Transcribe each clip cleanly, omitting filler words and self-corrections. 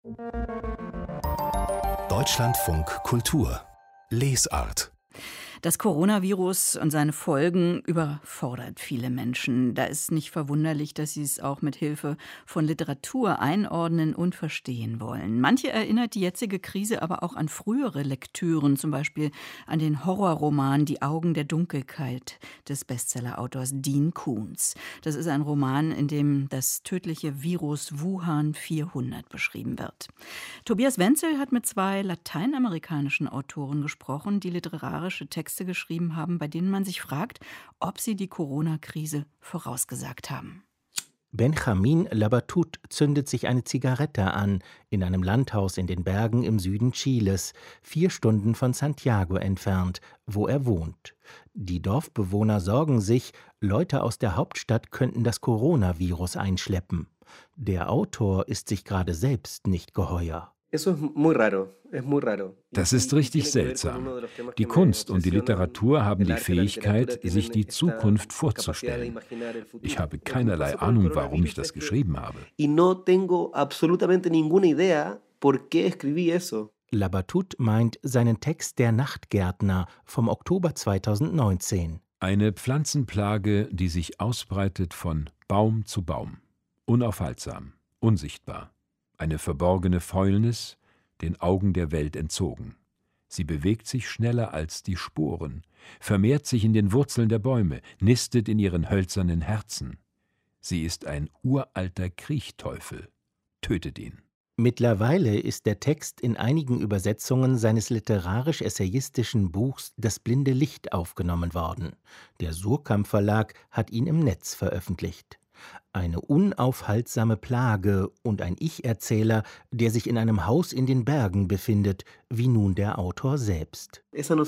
Deutschlandfunk Kultur Lesart. Das Coronavirus und seine Folgen überfordert viele Menschen. Da ist nicht verwunderlich, dass sie es auch mit Hilfe von Literatur einordnen und verstehen wollen. Manche erinnert die jetzige Krise aber auch an frühere Lektüren, zum Beispiel an den Horrorroman Die Augen der Dunkelheit des Bestseller-Autors Dean Koontz. Das ist ein Roman, in dem das tödliche Virus Wuhan 400 beschrieben wird. Tobias Wenzel hat mit 2 lateinamerikanischen Autoren gesprochen, die literarische Texte geschrieben haben, bei denen man sich fragt, ob sie die Corona-Krise vorausgesagt haben. Benjamin Labatut zündet sich eine Zigarette an in einem Landhaus in den Bergen im Süden Chiles, 4 Stunden von Santiago entfernt, wo er wohnt. Die Dorfbewohner sorgen sich, Leute aus der Hauptstadt könnten das Coronavirus einschleppen. Der Autor ist sich gerade selbst nicht geheuer. Das ist richtig seltsam. Die Kunst und die Literatur haben die Fähigkeit, sich die Zukunft vorzustellen. Ich habe keinerlei Ahnung, warum ich das geschrieben habe. Labatut meint seinen Text Der Nachtgärtner vom Oktober 2019. Eine Pflanzenplage, die sich ausbreitet von Baum zu Baum. Unaufhaltsam, unsichtbar. Eine verborgene Fäulnis, den Augen der Welt entzogen. Sie bewegt sich schneller als die Sporen, vermehrt sich in den Wurzeln der Bäume, nistet in ihren hölzernen Herzen. Sie ist ein uralter Kriechteufel. Tötet ihn. Mittlerweile ist der Text in einigen Übersetzungen seines literarisch-essayistischen Buchs Das blinde Licht aufgenommen worden. Der Surkamp Verlag hat ihn im Netz veröffentlicht. Eine unaufhaltsame Plage und ein Ich-Erzähler, der sich in einem Haus in den Bergen befindet, wie nun der Autor selbst.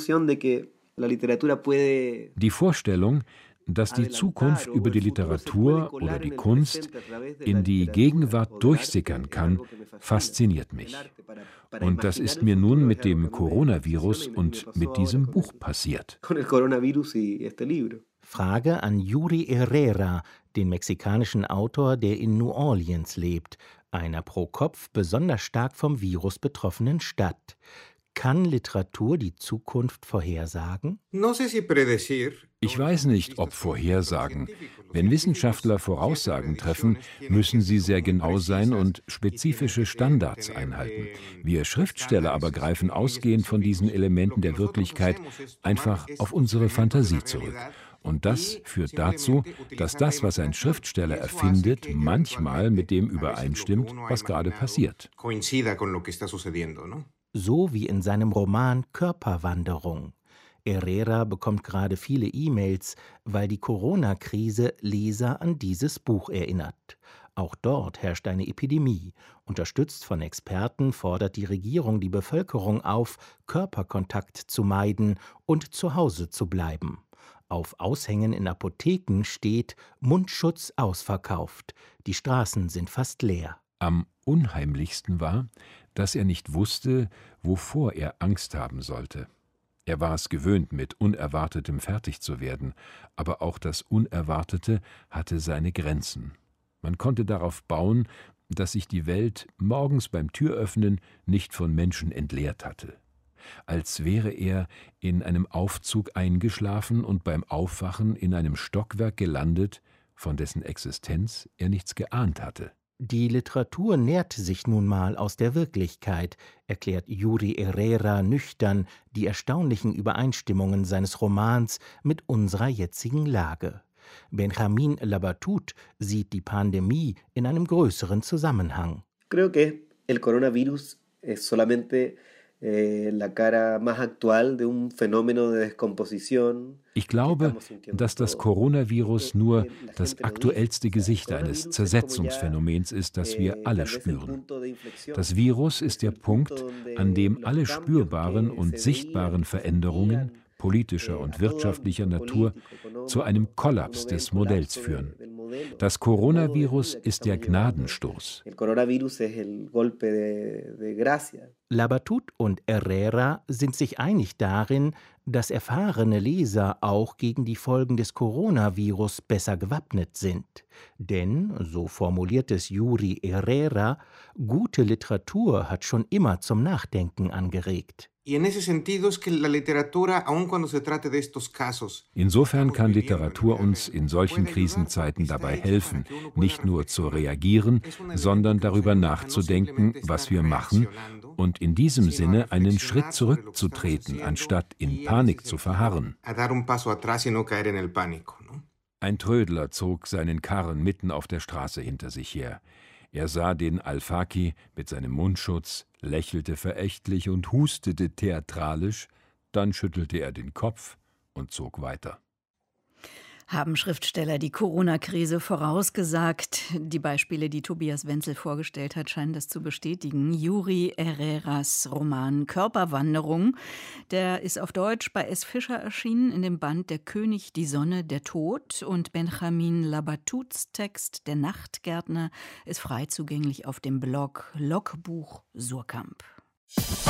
Die Vorstellung, dass die Zukunft über die Literatur oder die Kunst in die Gegenwart durchsickern kann, fasziniert mich. Und das ist mir nun mit dem Coronavirus und mit diesem Buch passiert. Frage an Yuri Herrera, den mexikanischen Autor, der in New Orleans lebt, einer pro Kopf besonders stark vom Virus betroffenen Stadt. Kann Literatur die Zukunft vorhersagen? Ich weiß nicht, ob Vorhersagen. Wenn Wissenschaftler Voraussagen treffen, müssen sie sehr genau sein und spezifische Standards einhalten. Wir Schriftsteller aber greifen ausgehend von diesen Elementen der Wirklichkeit einfach auf unsere Fantasie zurück. Und das führt dazu, dass das, was ein Schriftsteller erfindet, manchmal mit dem übereinstimmt, was gerade passiert. So wie in seinem Roman Körperwanderung. Herrera bekommt gerade viele E-Mails, weil die Corona-Krise Leser an dieses Buch erinnert. Auch dort herrscht eine Epidemie. Unterstützt von Experten fordert die Regierung die Bevölkerung auf, Körperkontakt zu meiden und zu Hause zu bleiben. Auf Aushängen in Apotheken steht Mundschutz ausverkauft. Die Straßen sind fast leer. Am unheimlichsten war, dass er nicht wusste, wovor er Angst haben sollte. Er war es gewöhnt, mit Unerwartetem fertig zu werden, aber auch das Unerwartete hatte seine Grenzen. Man konnte darauf bauen, dass sich die Welt morgens beim Türöffnen nicht von Menschen entleert hatte. Als wäre er in einem Aufzug eingeschlafen und beim Aufwachen in einem Stockwerk gelandet, von dessen Existenz er nichts geahnt hatte. Die Literatur nährt sich nun mal aus der Wirklichkeit, erklärt Yuri Herrera nüchtern die erstaunlichen Übereinstimmungen seines Romans mit unserer jetzigen Lage. Benjamin Labatut sieht die Pandemie in einem größeren Zusammenhang. Creo que el coronavirus es solamente Ich glaube, dass das Coronavirus nur das aktuellste Gesicht eines Zersetzungsphänomens ist, das wir alle spüren. Das Virus ist der Punkt, an dem alle spürbaren und sichtbaren Veränderungen politischer und wirtschaftlicher Natur zu einem Kollaps des Modells führen. Das Coronavirus ist der Gnadenstoß. Labatut und Herrera sind sich einig darin, dass erfahrene Leser auch gegen die Folgen des Coronavirus besser gewappnet sind. Denn, so formuliert es Yuri Herrera, gute Literatur hat schon immer zum Nachdenken angeregt. Insofern kann Literatur uns in solchen Krisenzeiten dabei helfen, nicht nur zu reagieren, sondern darüber nachzudenken, was wir machen, und in diesem Sinne einen Schritt zurückzutreten, anstatt in Panik zu verharren. Ein Trödler zog seinen Karren mitten auf der Straße hinter sich her. Er sah den Al-Faki mit seinem Mundschutz, lächelte verächtlich und hustete theatralisch, dann schüttelte er den Kopf und zog weiter. Haben Schriftsteller die Corona-Krise vorausgesagt? Die Beispiele, die Tobias Wenzel vorgestellt hat, scheinen das zu bestätigen. Yuri Herreras Roman Körperwanderung, der ist auf Deutsch bei S. Fischer erschienen in dem Band Der König, die Sonne, der Tod. Und Benjamin Labatuts Text Der Nachtgärtner ist frei zugänglich auf dem Blog Logbuch Surkamp.